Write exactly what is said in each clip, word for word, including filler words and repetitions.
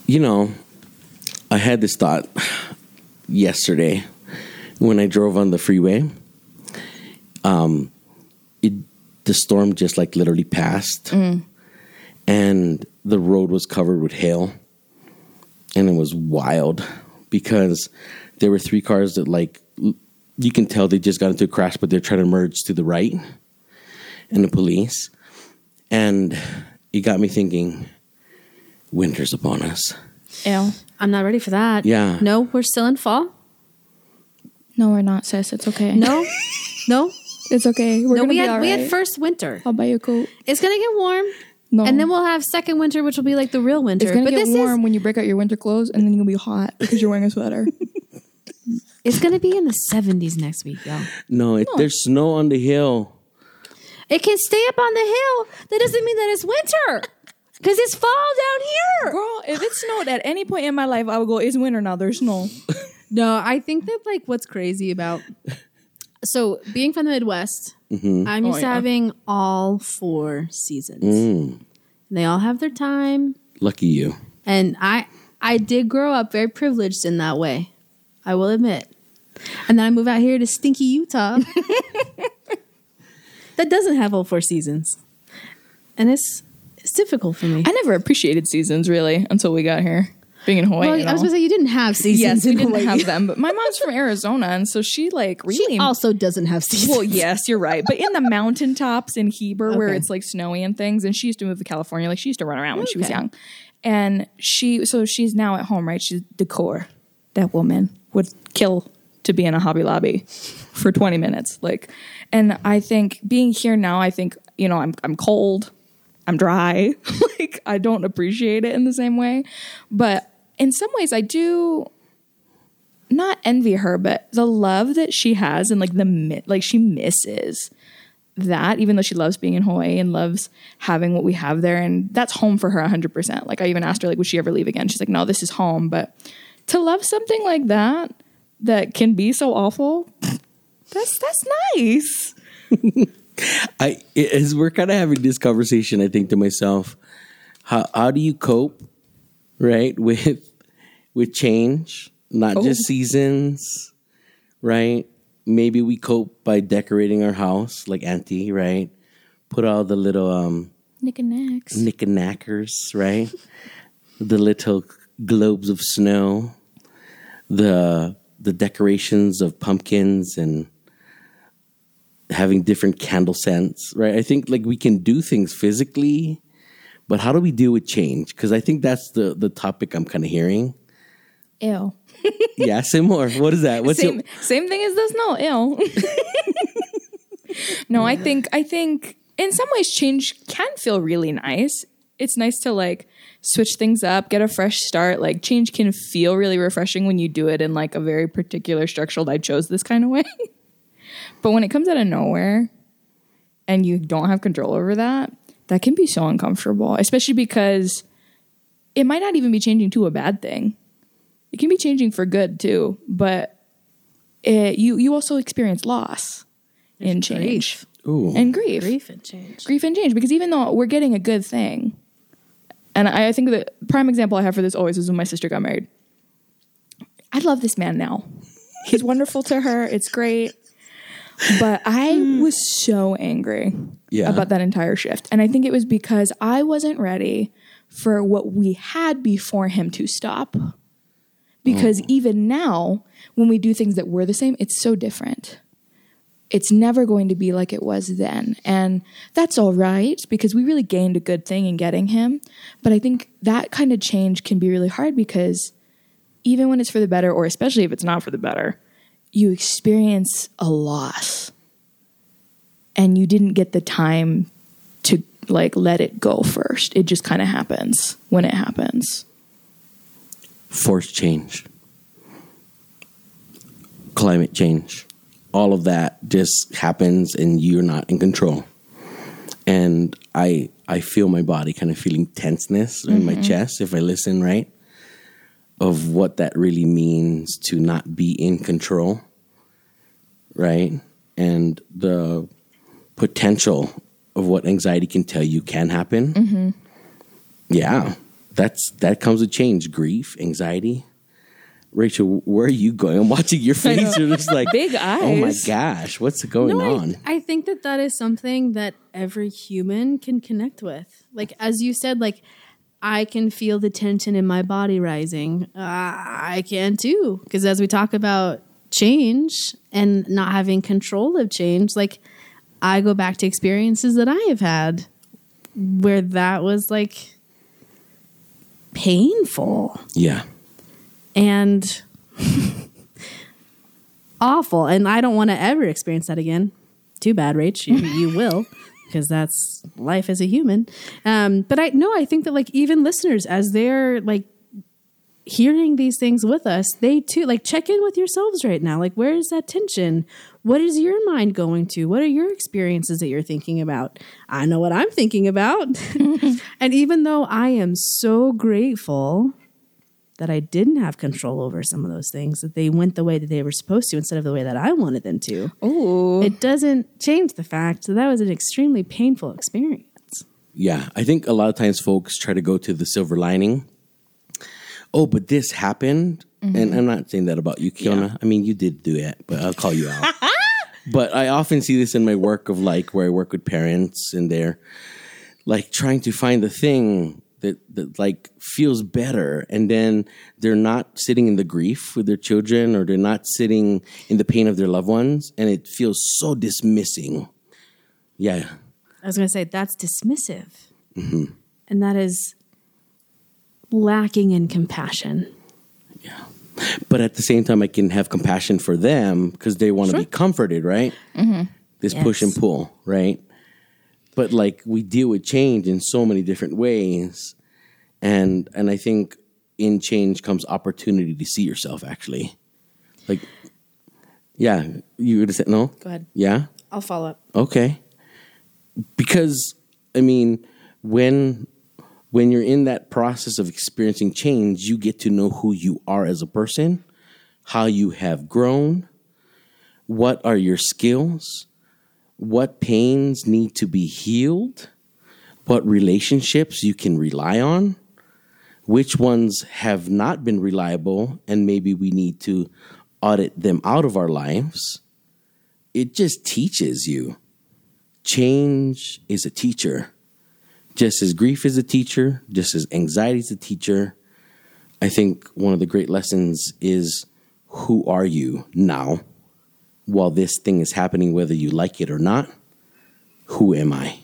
You know, I had this thought yesterday when I drove on the freeway. Um, it, the storm just like literally passed, mm. and the road was covered with hail, and it was wild because there were three cars that like you can tell they just got into a crash, but they're trying to merge to the right, and the police, and it got me thinking, winter's upon us. Ew. I'm not ready for that. Yeah. No, we're still in fall. No, we're not, sis. It's okay. No, no, it's okay. We're no. gonna We be had all we right. had first winter. I'll buy you a coat. It's gonna get warm. No. And then we'll have second winter, which will be like the real winter. It's gonna but get this warm is, when you break out your winter clothes, and then you'll be hot because you're wearing a sweater. It's gonna be in the seventies next week, y'all. No, it, no. There's snow on the hill. It can stay up on the hill. That doesn't mean that it's winter. Because it's fall down here. Girl, if it snowed at any point in my life, I would go, it's winter now. There's snow. No, I think that like what's crazy about... So being from the Midwest, mm-hmm. I'm used oh, to yeah. having all four seasons. Mm. They all have their time. Lucky you. And I, I did grow up very privileged in that way. I will admit. And then I moved out here to stinky Utah. That doesn't have all four seasons. And it's... It's difficult for me. I never appreciated seasons, really, until we got here. Being in Hawaii. Well, you know? I was going to say, you didn't have seasons yes, in we didn't Hawaii. have them. But my mom's from Arizona, and so she, like, really... She also doesn't have seasons. Well, yes, you're right. But in the mountaintops in Heber, okay. where it's, like, snowy and things, and she used to move to California. Like, she used to run around when okay. she was young. And she... So she's now at home, right? She's decor. That woman would kill to be in a Hobby Lobby for twenty minutes. Like, and I think being here now, I think, you know, I'm I'm cold. I'm dry. Like, I don't appreciate it in the same way. But in some ways, I do not envy her, but the love that she has and, like, the like she misses that, even though she loves being in Hawaii and loves having what we have there. And that's home for her one hundred percent. Like, I even asked her, like, would she ever leave again? She's like, no, this is home. But to love something like that, that can be so awful, that's that's nice. I as we're kind of having this conversation, I think to myself, how how do you cope, right, with with change, not oh. just seasons, right? Maybe we cope by decorating our house, like Auntie, right? Put all the little um knickknacks, knickknackers, right? The little globes of snow, the the decorations of pumpkins and having different candle scents, right? I think like we can do things physically, but how do we deal with change? Because I think that's the the topic I'm kind of hearing. Ew. Yeah, say more. What is that? What's same, your... same thing as this? No, ew. No, I think I think in some ways change can feel really nice. It's nice to like switch things up, get a fresh start. Like change can feel really refreshing when you do it in like a very particular structural, I chose this kind of way. But when it comes out of nowhere and you don't have control over that, that can be so uncomfortable, especially because it might not even be changing to a bad thing. It can be changing for good too, but it, you you also experience loss in change. Ooh. And grief. Grief and change. Grief and change, because even though we're getting a good thing, and I, I think the prime example I have for this always is when my sister got married. I love this man now. He's wonderful to her. It's great. But I was so angry yeah. about that entire shift. And I think it was because I wasn't ready for what we had before him to stop. Because oh. even now, when we do things that were the same, it's so different. It's never going to be like it was then. And that's all right, because we really gained a good thing in getting him. But I think that kind of change can be really hard, because even when it's for the better, or especially if it's not for the better, you experience a loss and you didn't get the time to like let it go first. It just kind of happens when it happens. Forced change, climate change, all of that just happens and you're not in control. And I I feel my body kind of feeling tenseness mm-hmm. in my chest if I listen, right? Of what that really means to not be in control, right? And the potential of what anxiety can tell you can happen. Mm-hmm. Yeah. that's that comes with change, grief, anxiety. Rachel, where are you going? I'm watching your face. You're just like, big eyes. Oh my gosh, what's going No, on? I, I think that that is something that every human can connect with. Like, as you said, like, I can feel the tension in my body rising. Uh, I can too. Because as we talk about change and not having control of change, like, I go back to experiences that I have had where that was like painful. Yeah. And awful. And I don't want to ever experience that again. Too bad, Rach. You, you will, because that's life as a human. Um, but I no, I think that like even listeners, as they're like hearing these things with us, they too like check in with yourselves right now. Like, where is that tension? What is your mind going to? What are your experiences that you're thinking about? I know what I'm thinking about. And even though I am so grateful that I didn't have control over some of those things, that they went the way that they were supposed to instead of the way that I wanted them to. Ooh. It doesn't change the fact that that was an extremely painful experience. Yeah. I think a lot of times folks try to go to the silver lining. Oh, but this happened. Mm-hmm. And I'm not saying that about you, Kiona. Yeah. I mean, you did do it, but I'll call you out. But I often see this in my work of like where I work with parents and they're like trying to find the thing that, that like feels better, and then they're not sitting in the grief with their children, or they're not sitting in the pain of their loved ones, and it feels so dismissing. Yeah. I was going to say that's dismissive. Mm-hmm. And that is lacking in compassion. Yeah. But at the same time, I can have compassion for them because they want to sure. be comforted, right? Mm-hmm. This yes. push and pull, right? But like we deal with change in so many different ways. And and I think in change comes opportunity to see yourself, actually. Like, yeah, you would have said no? Go ahead. Yeah? I'll follow up. Okay. Because, I mean, when when you're in that process of experiencing change, you get to know who you are as a person, how you have grown, what are your skills, what pains need to be healed, what relationships you can rely on, which ones have not been reliable, and maybe we need to audit them out of our lives. It just teaches you. Change is a teacher. Just as grief is a teacher, just as anxiety is a teacher, I think one of the great lessons is, who are you now? While this thing is happening, whether you like it or not, who am I?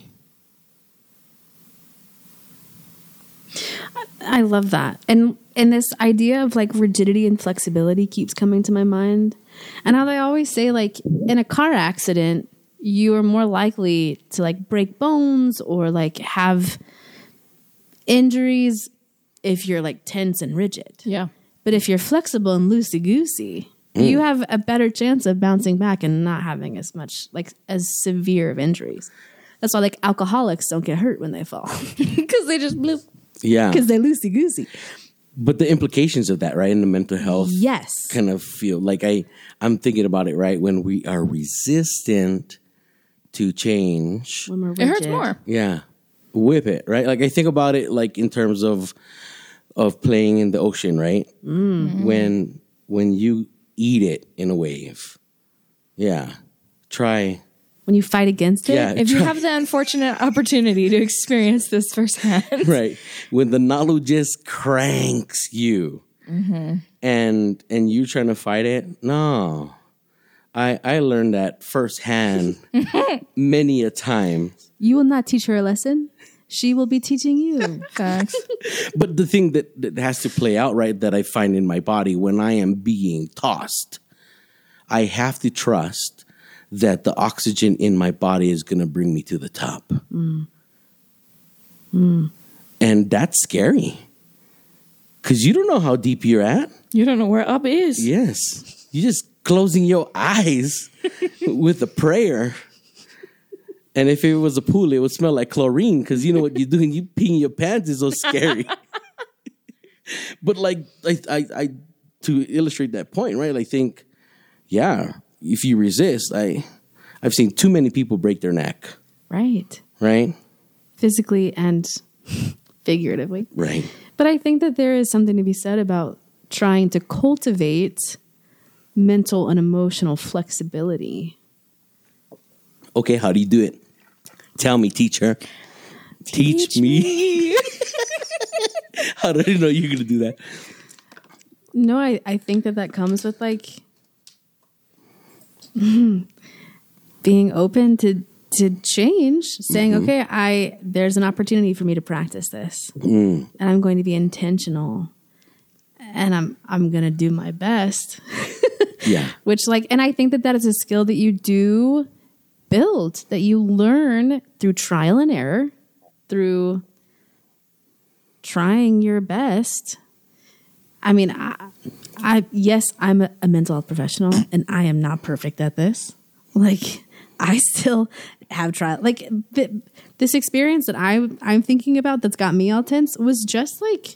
I love that. And and this idea of like rigidity and flexibility keeps coming to my mind. And how they always say, like, in a car accident, you are more likely to like break bones or like have injuries if you're like tense and rigid. Yeah. But if you're flexible and loosey-goosey, mm. you have a better chance of bouncing back and not having as much, like, as severe of injuries. That's why like alcoholics don't get hurt when they fall. Because they just bloop. Yeah. Because they're loosey-goosey. But the implications of that, right, in the mental health, yes, kind of feel like I, I'm thinking about it, right, when we are resistant to change. When we're rigid. It hurts more. Yeah. Whip it, right? Like I think about it like in terms of of playing in the ocean, right? Mm-hmm. When when you eat it in a wave. Yeah. Try. When you fight against it? Yeah, if try. You have the unfortunate opportunity to experience this firsthand. Right. When the nalu just cranks you mm-hmm. and and you trying to fight it. No. I, I learned that firsthand many a time. You will not teach her a lesson. She will be teaching you. Facts. But the thing that, that has to play out, right, that I find in my body when I am being tossed, I have to trust that the oxygen in my body is going to bring me to the top. Mm. Mm. And that's scary. Because you don't know how deep you're at. You don't know where up is. Yes. You just closing your eyes with a prayer. And if it was a pool, it would smell like chlorine, because you know what you're doing. You peeing your pants is so scary. But like, I, I, I, to illustrate that point, right? I think, yeah, if you resist, I, I've seen too many people break their neck. Right. Right. Physically and figuratively. Right. But I think that there is something to be said about trying to cultivate mental and emotional flexibility. Okay, how do you do it? Tell me, teacher. Teach, Teach me. me. How did I know you're going to do that? No, I, I think that that comes with like being open to to change, saying, mm-hmm. okay, I there's an opportunity for me to practice this, mm. and I'm going to be intentional, and I'm I'm going to do my best. Yeah. Which like, and I think that that is a skill that you do build, that you learn through trial and error, through trying your best. I mean, I, I yes, I'm a, a mental health professional, and I am not perfect at this. Like, I still have tried. Like, th- this experience that I I'm thinking about that's got me all tense was just like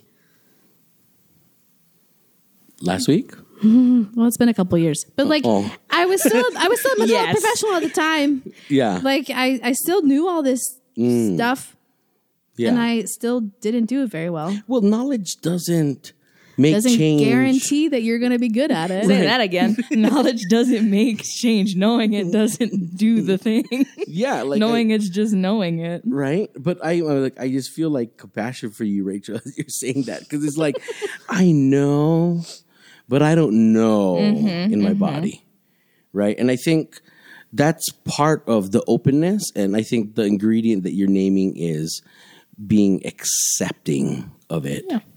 last week. Well, it's been a couple years, but like oh. I was still I was still a mental health Yes. professional at the time. Yeah, like I I still knew all this mm. stuff, yeah. and I still didn't do it very well. Well, knowledge doesn't make doesn't change. guarantee that you're going to be good at it. Say that again. Knowledge doesn't make change. Knowing it doesn't do the thing. Yeah, like knowing I, it's just knowing it, right? But I like I just feel like compassion for you, Rachel. As you're saying that, because it's like I know, but I don't know mm-hmm, in my mm-hmm. body, right? And I think that's part of the openness. And I think the ingredient that you're naming is being accepting of it. Yeah.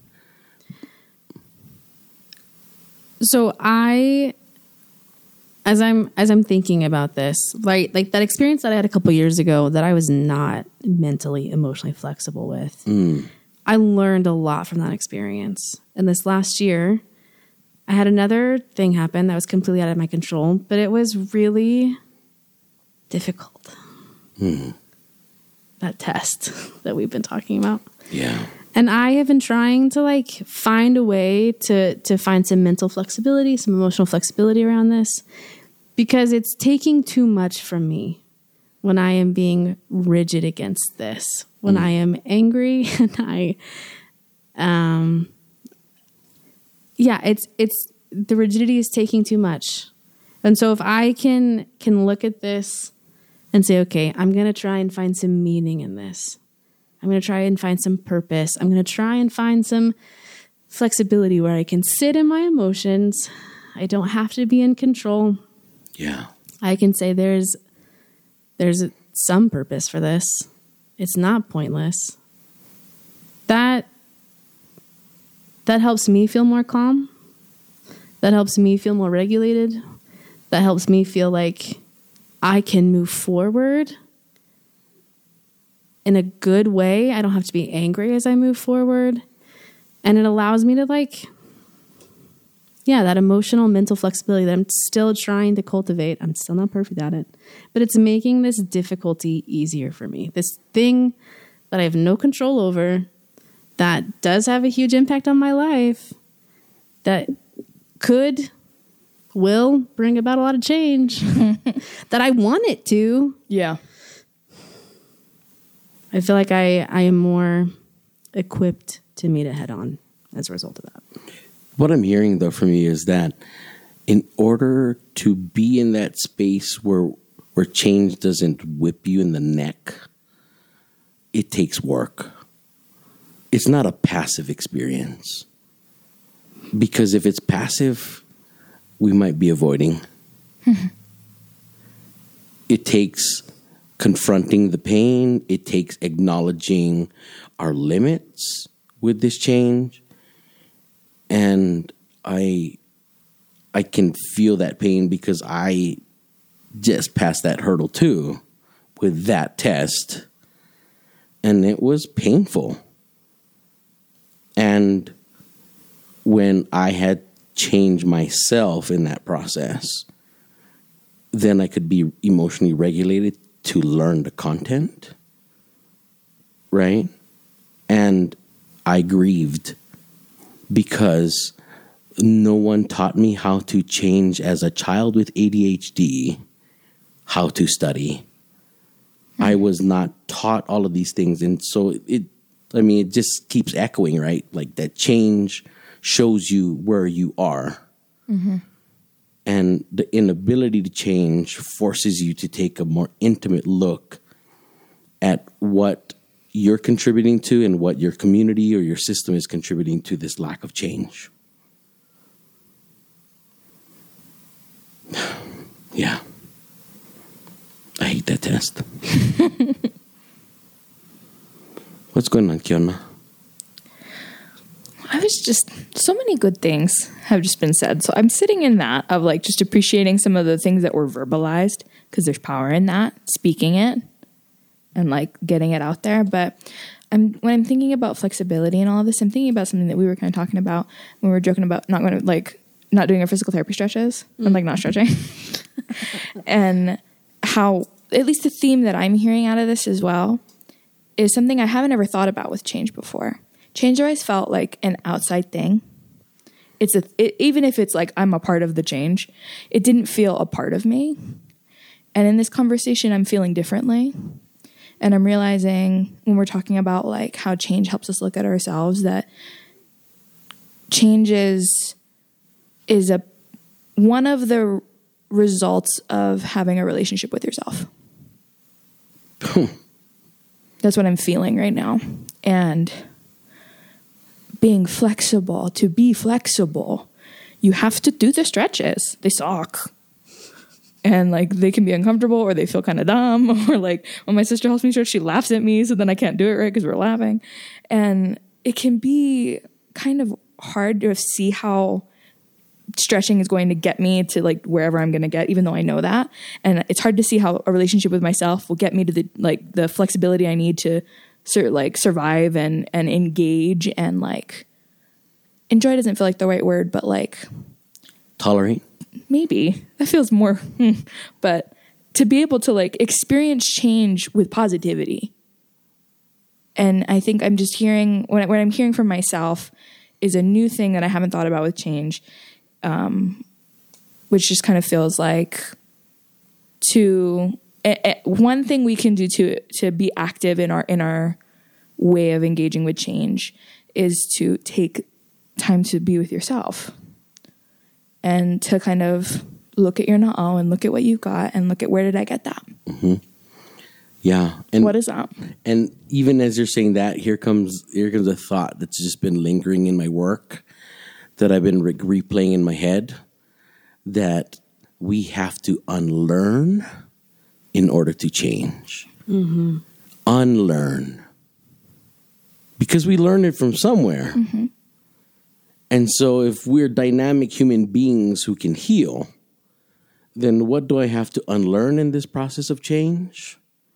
So I, as I'm as I'm thinking about this, right, like that experience that I had a couple years ago that I was not mentally, emotionally flexible with, Mm. I learned a lot from that experience. And this last year, I had another thing happen that was completely out of my control, but it was really difficult. Mm. That test that we've been talking about. Yeah. And I have been trying to like find a way to to find some mental flexibility, some emotional flexibility around this, because it's taking too much from me when I am being rigid against this, when mm. I am angry and I, um, yeah, it's it's the rigidity is taking too much, and so if I can can look at this and say, okay, I'm gonna try and find some meaning in this. I'm going to try and find some purpose. I'm going to try and find some flexibility where I can sit in my emotions. I don't have to be in control. Yeah. I can say there's there's some purpose for this. It's not pointless. That that helps me feel more calm. That helps me feel more regulated. That helps me feel like I can move forward in a good way. I don't have to be angry as I move forward. And it allows me to like, yeah, that emotional, mental flexibility that I'm still trying to cultivate. I'm still not perfect at it, but it's making this difficulty easier for me. This thing that I have no control over, that does have a huge impact on my life, that could, will bring about a lot of change, that I want it to. Yeah. I feel like I, I am more equipped to meet it head on as a result of that. What I'm hearing, though, from you is that in order to be in that space where where change doesn't whip you in the neck, it takes work. It's not a passive experience. Because if it's passive, we might be avoiding. It takes confronting the pain. It takes acknowledging our limits with this change. And I I can feel that pain because I just passed that hurdle too with that test. And it was painful. And when I had changed myself in that process, then I could be emotionally regulated to learn the content, right? And I grieved because no one taught me how to change as a child with A D H D, how to study. I was not taught all of these things. And so it I mean, it just keeps echoing, right? Like that change shows you where you are. Mm-hmm. And the inability to change forces you to take a more intimate look at what you're contributing to and what your community or your system is contributing to this lack of change. Yeah. I hate that test. What's going on, Kiona? I was just, so many good things have just been said. So I'm sitting in that of like just appreciating some of the things that were verbalized, because there's power in that, speaking it and like getting it out there. But I'm when I'm thinking about flexibility and all of this, I'm thinking about something that we were kind of talking about when we were joking about not going to like not doing our physical therapy stretches mm. and like not stretching. And how, at least the theme that I'm hearing out of this as well, is something I haven't ever thought about with change before. Change always felt like an outside thing. It's a, it, even if it's like I'm a part of the change, it didn't feel a part of me. And in this conversation, I'm feeling differently. And I'm realizing when we're talking about like how change helps us look at ourselves, that change is, is a one of the results of having a relationship with yourself. That's what I'm feeling right now. And being flexible, to be flexible, you have to do the stretches. They suck. And like they can be uncomfortable, or they feel kind of dumb, or like when my sister helps me stretch, she laughs at me, so then I can't do it right because we're laughing. And it can be kind of hard to see how stretching is going to get me to like wherever I'm going to get, even though I know that. And it's hard to see how a relationship with myself will get me to the like the flexibility I need to sur- like survive and and engage and like enjoy doesn't feel like the right word, but like tolerate. Maybe that feels more, but to be able to like experience change with positivity. And I think I'm just hearing what, what I'm hearing from myself is a new thing that I haven't thought about with change. Um, which just kind of feels like to uh, uh, one thing we can do to to be active in our in our way of engaging with change is to take time to be with yourself and to kind of look at your na'au and look at what you've got and look at where did I get that? Mm-hmm. Yeah, and what is that? And even as you're saying that, here comes here comes a thought that's just been lingering in my work, that I've been re- replaying in my head, that we have to unlearn in order to change. Mm-hmm. Unlearn. Because we learned it from somewhere. Mm-hmm. And so if we're dynamic human beings who can heal, then what do I have to unlearn in this process of change?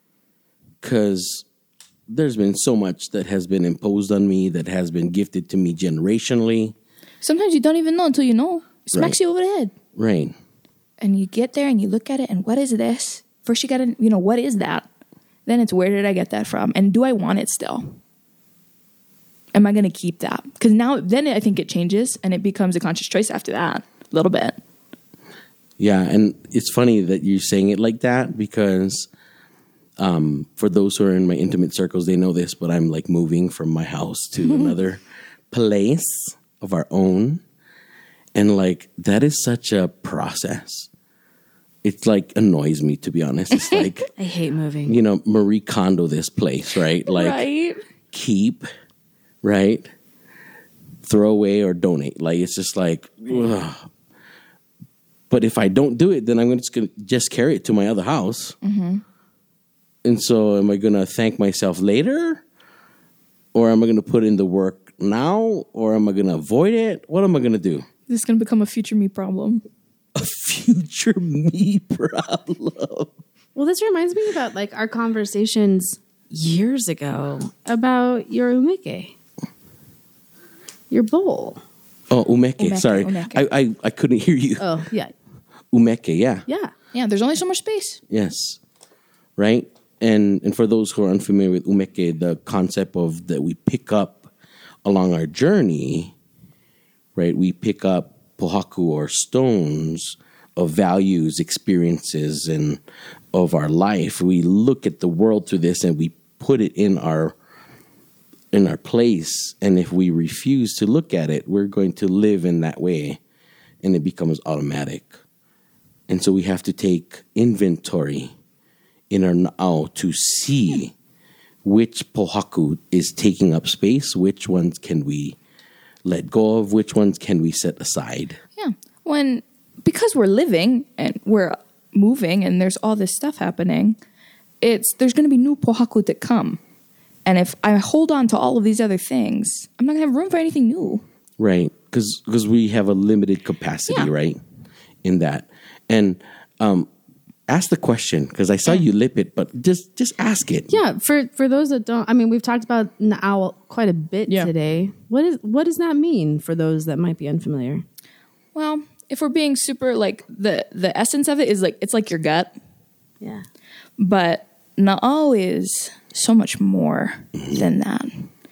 Because there's been so much that has been imposed on me, that has been gifted to me generationally. Sometimes you don't even know until you know. It smacks right. you over the head. Right. And you get there and you look at it and what is this? First you got to, you know, what is that? Then it's where did I get that from? And do I want it still? Am I going to keep that? Because now, then I think it changes and it becomes a conscious choice after that, a little bit. Yeah, and it's funny that you're saying it like that because um, for those who are in my intimate circles, they know this, but I'm like moving from my house to another place of our own. And like, that is such a process. It's like annoys me, to be honest. It's like, I hate moving. You know, Marie Kondo this place, right? Like, right. Keep, right? Throw away or donate. Like, it's just like, ugh. But if I don't do it, then I'm just going to just carry it to my other house. Mm-hmm. And so am I going to thank myself later? Or am I going to put in the work now? Or am I going to avoid it? What am I going to do? This is going to become a future me problem. A future me problem. Well, this reminds me about like our conversations years ago about your umeke, your bowl. Oh, umeke. umeke Sorry. Umeke. I, I I couldn't hear you. Oh, yeah. Umeke, yeah. Yeah. Yeah, there's only so much space. Yes. Right? And and for those who are unfamiliar with umeke, the concept of that we pick up along our journey, right? We pick up pohaku or stones of values, experiences, and of our life. We look at the world through this and we put it in our in our place, and if we refuse to look at it, we're going to live in that way, and it becomes automatic. And so we have to take inventory in our na'au to see which pohaku is taking up space, which ones can we let go of, which ones can we set aside. Yeah. When, because we're living and we're moving and there's all this stuff happening, it's, there's going to be new pohaku that come. And if I hold on to all of these other things, I'm not going to have room for anything new. Right. Because because we have a limited capacity, Yeah. right, in that. And um, ask the question, because I saw you lip it, but just just ask it. Yeah, for for those that don't, I mean, we've talked about na'au quite a bit Yeah. today. What is what does that mean for those that might be unfamiliar? Well, if we're being super, like, the, the essence of it is, like, it's like your gut. Yeah. But na'au is so much more than that.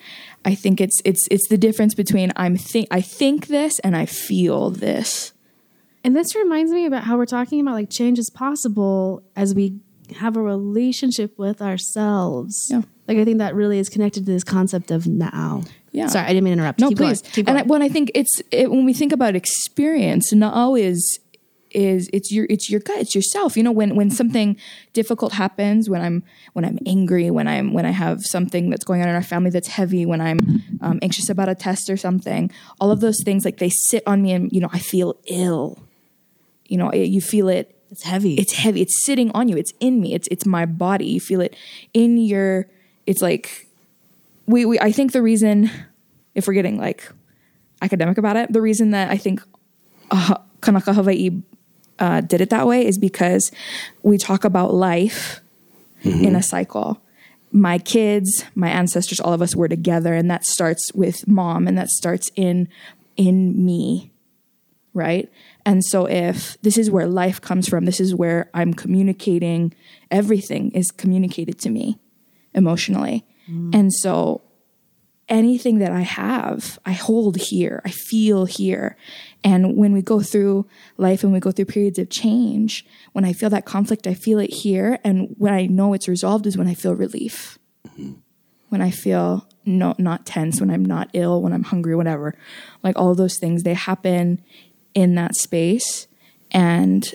I think it's it's it's the difference between I'm think I think this and I feel this. And this reminds me about how we're talking about like change is possible as we have a relationship with ourselves. Yeah. Like I think that really is connected to this concept of na'au. Yeah. Sorry, I didn't mean to interrupt. No, Keep please. Going. Keep and going. I, when I think it's it, when we think about experience, na'au is is it's your it's your gut, it's yourself. You know, when when something difficult happens, when I'm when I'm angry, when I'm when I have something that's going on in our family that's heavy, when I'm um, anxious about a test or something, all of those things, like, they sit on me, and you know, I feel ill. You know, it, you feel it. It's heavy. It's heavy. It's sitting on you. It's in me. It's it's my body. You feel it in your. It's like we we. I think the reason, if we're getting like academic about it, the reason that I think uh, Kanaka Hawaii uh, did it that way is because we talk about life mm-hmm. in a cycle. My kids, my ancestors, all of us were together, and that starts with mom, and that starts in in me, right? And so if this is where life comes from, this is where I'm communicating, everything is communicated to me emotionally. Mm. And so anything that I have, I hold here, I feel here. And when we go through life and we go through periods of change, when I feel that conflict, I feel it here. And when I know it's resolved is when I feel relief. Mm-hmm. When I feel no, not tense, when I'm not ill, when I'm hungry, whatever. Like all of those things, they happen in that space, and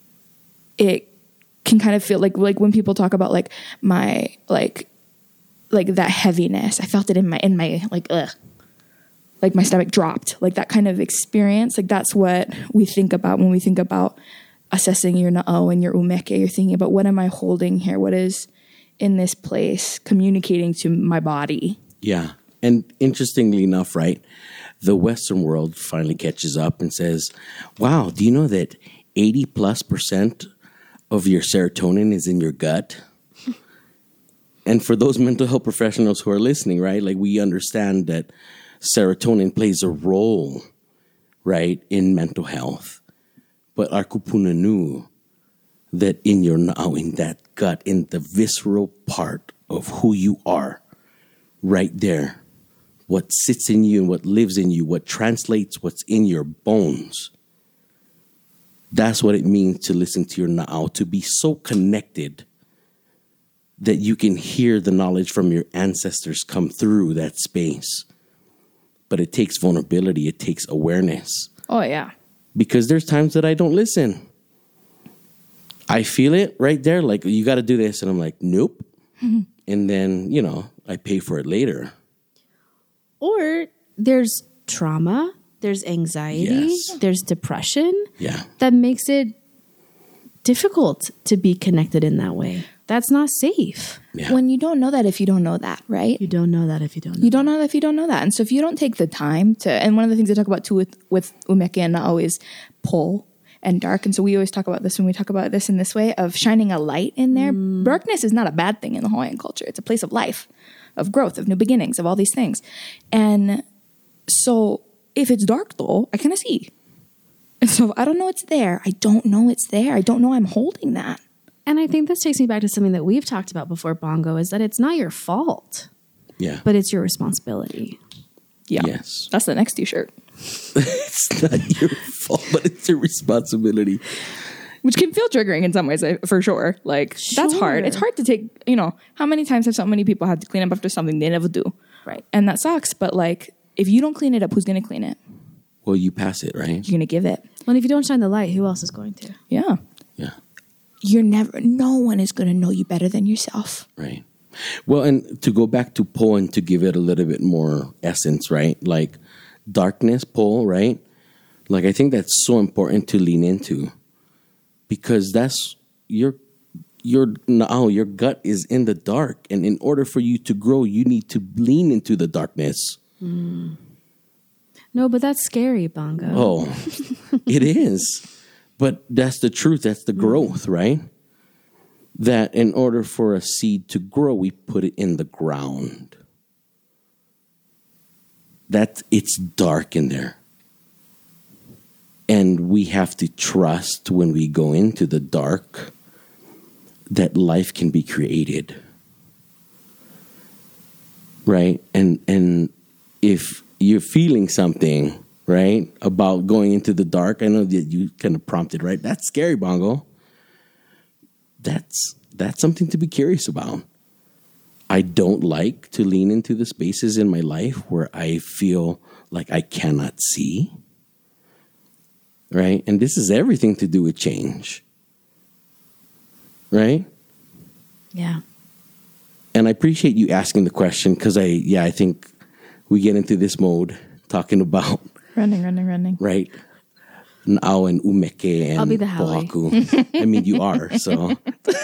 it can kind of feel like like when people talk about like my like like that heaviness, I felt it in my in my like ugh, like my stomach dropped, like that kind of experience. Like that's what we think about when we think about assessing your na'au and your umeke. You're thinking about, what am I holding here? What is in this place communicating to my body? Yeah. And interestingly enough, right, the Western world finally catches up and says, wow, do you know that eighty plus percent of your serotonin is in your gut? And for those mental health professionals who are listening, right, like we understand that serotonin plays a role, right, in mental health. But our kupuna knew that in your na'au, in that gut, in the visceral part of who you are, right there, what sits in you and what lives in you, what translates what's in your bones. That's what it means to listen to your na'au, to be so connected that you can hear the knowledge from your ancestors come through that space. But it takes vulnerability. It takes awareness. Oh, yeah. Because there's times that I don't listen. I feel it right there. Like, you got to do this. And I'm like, nope. Mm-hmm. And then, you know, I pay for it later. Or there's trauma, there's anxiety, Yes. there's depression. Yeah. That makes it difficult to be connected in that way. That's not safe. Yeah. When you don't know that if you don't know that, right? You don't know that if you don't know. You don't know that if you don't know that. And so if you don't take the time to, and one of the things I talk about too with, with umeke and na'au is pull and dark. And so we always talk about this when we talk about this in this way of shining a light in there. Mm. Darkness is not a bad thing in the Hawaiian culture. It's a place of life, of growth, of new beginnings, of all these things. And so if it's dark though, I kind of see. And so if I don't know it's there, I don't know it's there. I don't know I'm holding that. And I think this takes me back to something that we've talked about before, Bongo, is that it's not your fault. Yeah. But it's your responsibility. Yeah. Yes. That's the next t-shirt. It's not your fault, but it's your responsibility. Which can feel triggering in some ways, for sure. Like, sure. That's hard. It's hard to take, you know, how many times have so many people had to clean up after something they never do? Right. And that sucks. But like, if you don't clean it up, who's going to clean it? Well, you pass it, right? You're going to give it. Well, if you don't shine the light, who else is going to? Yeah. Yeah. You're never, no one is going to know you better than yourself. Right. Well, and to go back to Poe and to give it a little bit more essence, right? Like darkness, Poe, right? Like I think that's so important to lean into because that's your your now your gut is in the dark, and in order for you to grow, you need to lean into the darkness. Mm. No, but that's scary, Bongo. Oh, it is. But that's the truth. That's the growth, right? That in order for a seed to grow, we put it in the ground. That it's dark in there. And we have to trust when we go into the dark that life can be created. Right? And and if you're feeling something, right, about going into the dark, I know that you kind of prompted, right? That's scary, Bongo. That's that's something to be curious about. I don't like to lean into the spaces in my life where I feel like I cannot see. Right? And this is everything to do with change. Right? Yeah. And I appreciate you asking the question because I, yeah, I think we get into this mode talking about Running, running, running. right? Nao and Umeke and I'll be the Halle. Pohaku. I mean, you are, so.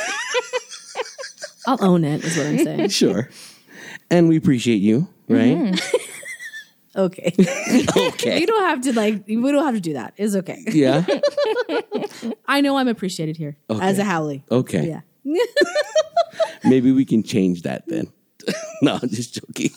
I'll own it, is what I'm saying. Sure. And we appreciate you, right? Mm-hmm. Okay. Okay. You don't have to, like, we don't have to do that. It's okay. Yeah? I know I'm appreciated here Okay. as a Howley. Okay. Yeah. Maybe we can change that then. No, I'm just joking.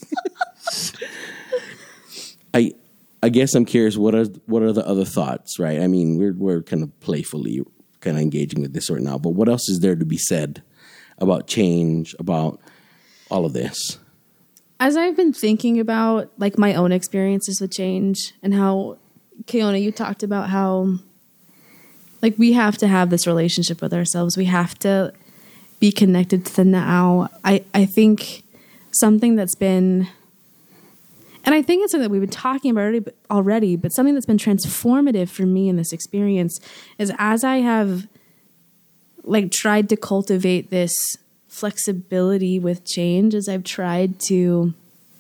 I I guess I'm curious, what are what are the other thoughts, right? I mean, we're we're kind of playfully kind of engaging with this right now, but what else is there to be said about change, about all of this? As I've been thinking about like my own experiences with change and how, Keona, you talked about how like we have to have this relationship with ourselves. We have to be connected to the now. I, I think something that's been, and I think it's something that we've been talking about already, already, but something that's been transformative for me in this experience is as I have like tried to cultivate this flexibility with change, as I've tried to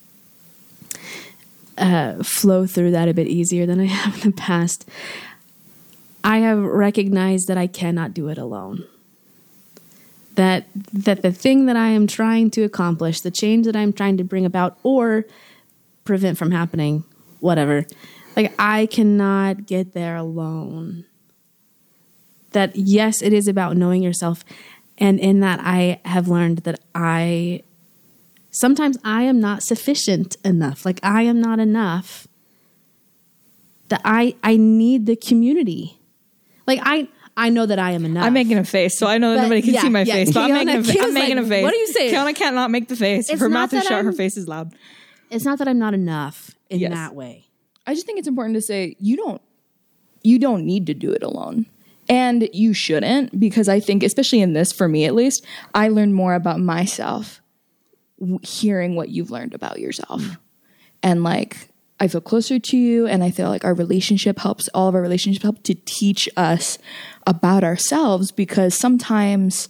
uh, flow through that a bit easier than I have in the past, I have recognized that I cannot do it alone. That that the thing that I am trying to accomplish, the change that I'm trying to bring about or prevent from happening, whatever, like I cannot get there alone. That yes, it is about knowing yourself. And in that, I have learned that I, sometimes I am not sufficient enough. Like I am not enough. That I, I need the community. Like I, I know that I am enough. I'm making a face, so I know that But, nobody can yeah, see my yeah. face. But I'm Keona- making a, fa- Keona's I'm making like, a face. what are you saying? Keona cannot make the face. It's Her not mouth is that shut. I'm- Her face is loud. It's not that I'm not enough in Yes. that way. I just think it's important to say you don't you don't need to do it alone. And you shouldn't, because I think, especially in this, for me at least, I learned more about myself w- hearing what you've learned about yourself. Mm. And like, I feel closer to you, and I feel like our relationship helps, all of our relationships help to teach us about ourselves, because sometimes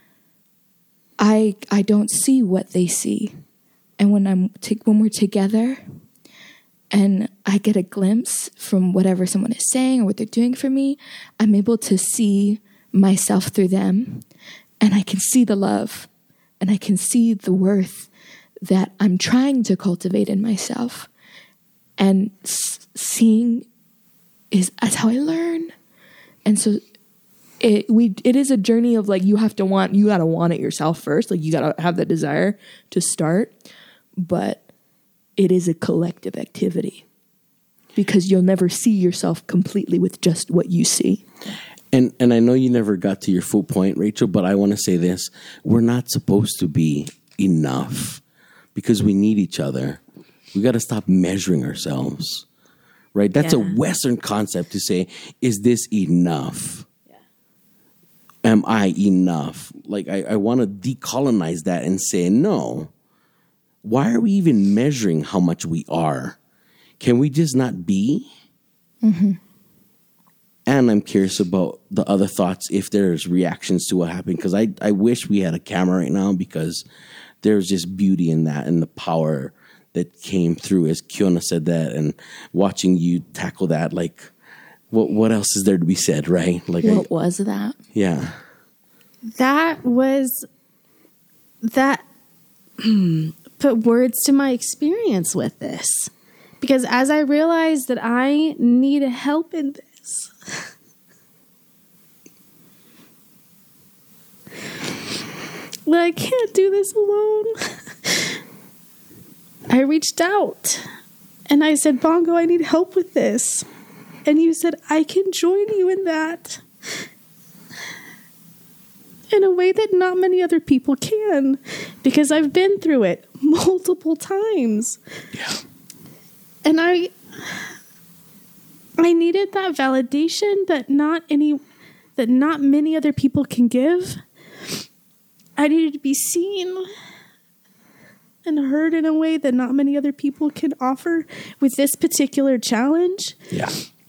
I I don't see what they see. And when I'm t- when we're together, and I get a glimpse from whatever someone is saying or what they're doing for me, I'm able to see myself through them. And I can see the love and I can see the worth that I'm trying to cultivate in myself. And s- seeing is that's how I learn. And so it we it is a journey of like, you have to want, you got to want it yourself first. Like you got to have the desire to start. But it is a collective activity because you'll never see yourself completely with just what you see. And and I know you never got to your full point, Rachel, but I want to say this. We're not supposed to be enough because we need each other. We got to stop measuring ourselves, right? That's Yeah. a Western concept to say, is this enough? Yeah. Am I enough? Like, I, I want to decolonize that and say, no. why are we even measuring how much we are? Can we just not be? Mm-hmm. And I'm curious about the other thoughts, if there's reactions to what happened, because I, I wish we had a camera right now, because there's just beauty in that and the power that came through as Kiona said that, and watching you tackle that. Like, what what else is there to be said, right? Like, What I, was that? yeah. That was that put words to my experience with this, because as I realized that I need help in this, that I can't do this alone, I reached out and I said, Bongo, I need help with this. And you said, I can join you in that, in a way that not many other people can, because I've been through it multiple times. Yeah. And I I needed that validation that not any that not many other people can give. I needed to be seen and heard in a way that not many other people can offer with this particular challenge. Yeah.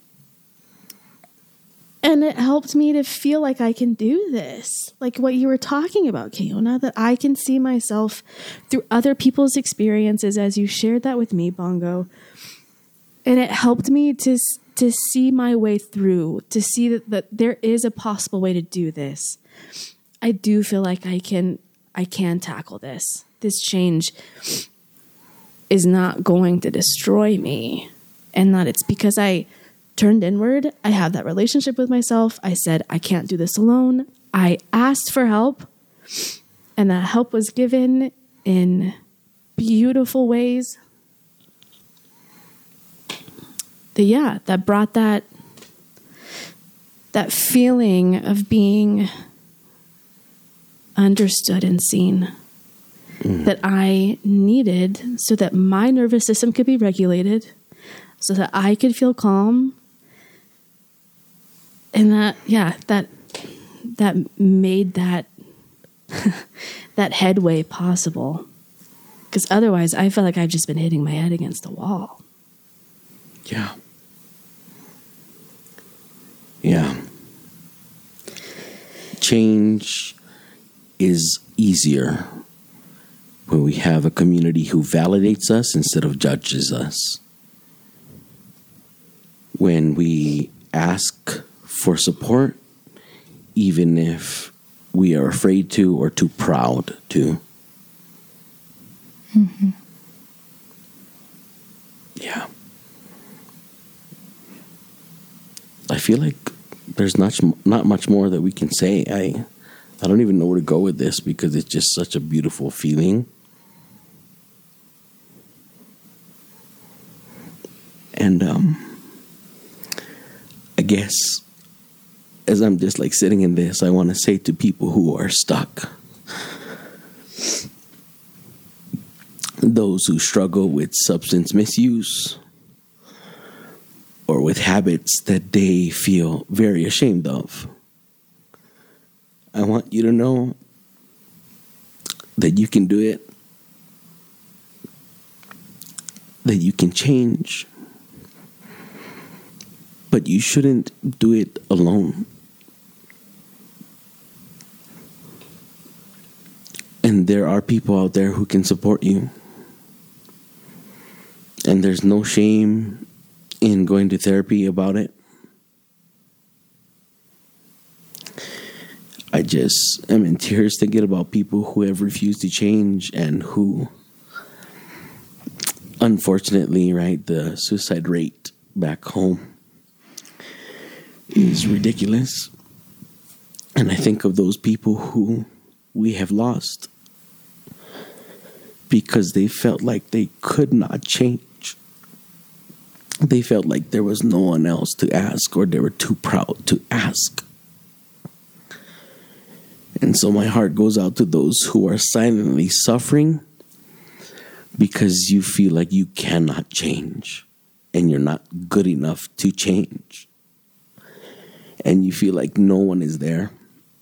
And it helped me to feel like I can do this. Like what you were talking about, Kiona, that I can see myself through other people's experiences, as you shared that with me, Bongo. And it helped me to, to see my way through, to see that, that there is a possible way to do this. I do feel like I can, I can tackle this. This change is not going to destroy me. And that it's because I turned inward. I had that relationship with myself. I said, I can't do this alone. I asked for help, and that help was given in beautiful ways. That, yeah, that brought that, that feeling of being understood and seen mm. that I needed, so that my nervous system could be regulated, so that I could feel calm. And that, yeah, that that made that that headway possible. Because otherwise, I feel like I've just been hitting my head against a wall. Yeah. Yeah. Change is easier when we have a community who validates us instead of judges us. When we ask for support, even if we are afraid to or too proud to. Mm-hmm. Yeah. I feel like there's not not much more that we can say. I I don't even know where to go with this, because it's just such a beautiful feeling. And um, I guess as I'm just like sitting in this, I want to say to people who are stuck, those who struggle with substance misuse or with habits that they feel very ashamed of, I want you to know that you can do it, that you can change, but you shouldn't do it alone. And there are people out there who can support you. And there's no shame in going to therapy about it. I just am in tears thinking about people who have refused to change, and who, unfortunately, right, the suicide rate back home is ridiculous. And I think of those people who we have lost because they felt like they could not change. They felt like there was no one else to ask, or they were too proud to ask. And so my heart goes out to those who are silently suffering because you feel like you cannot change and you're not good enough to change. And you feel like no one is there.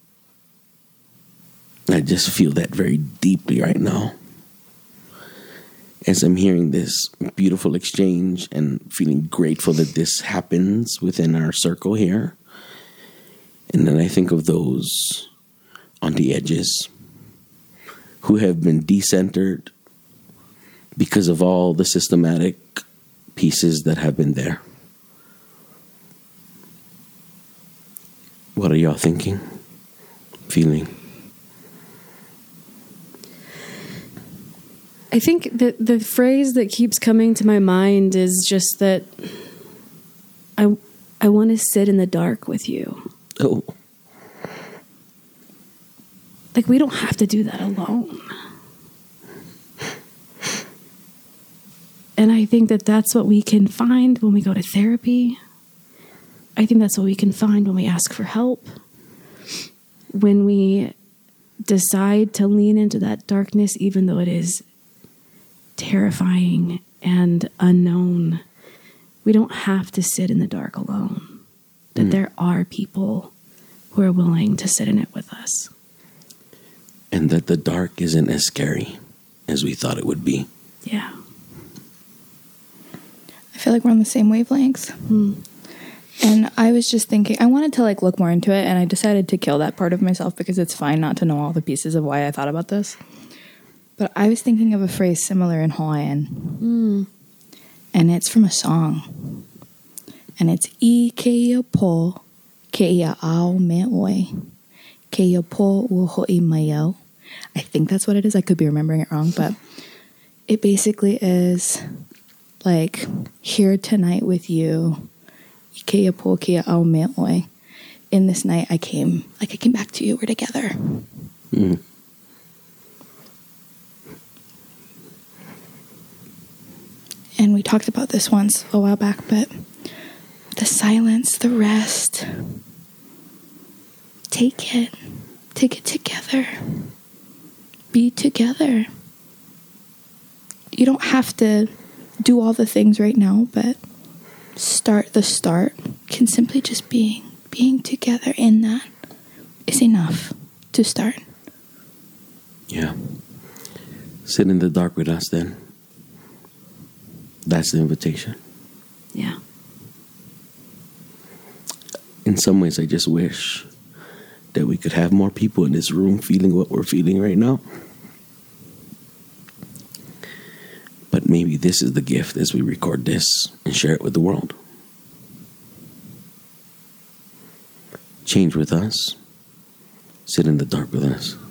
I just feel that very deeply right now. as I'm hearing this beautiful exchange and feeling grateful that this happens within our circle here. And then I think of those on the edges who have been decentered because of all the systematic pieces that have been there. What are y'all thinking, feeling? I think that the phrase that keeps coming to my mind is just that I, I want to sit in the dark with you. Oh. Like, we don't have to do that alone. And I think that that's what we can find when we go to therapy. I think that's what we can find when we ask for help. When we decide to lean into that darkness, even though it is terrifying and unknown. We don't have to sit in the dark alone. That mm. there are people who are willing to sit in it with us. And that the dark isn't as scary as we thought it would be. Yeah. I feel like we're on the same wavelengths. Mm. And I was just thinking, I wanted to like look more into it, and I decided to kill that part of myself because it's fine not to know all the pieces of why I thought about this. But I was thinking of a phrase similar in Hawaiian. Mm. And it's from a song. And it's I keia po keia ao me oi. Keia po ua ho'i mai au. I think that's what it is. I could be remembering it wrong, but it basically is like, here tonight with you. Keia po keia ao me oi. In this night I came, like I came back to you. We're together. Mm. And we talked about this once a while back, but the silence, the rest, take it. Take it together. Be together. You don't have to do all the things right now, but start the start can simply just being being together in that is enough to start. Yeah. Sit in the dark with us then. That's the invitation. Yeah. In some ways, I just wish that we could have more people in this room feeling what we're feeling right now. But maybe this is the gift as we record this and share it with the world. Change with us. Sit in the dark with us.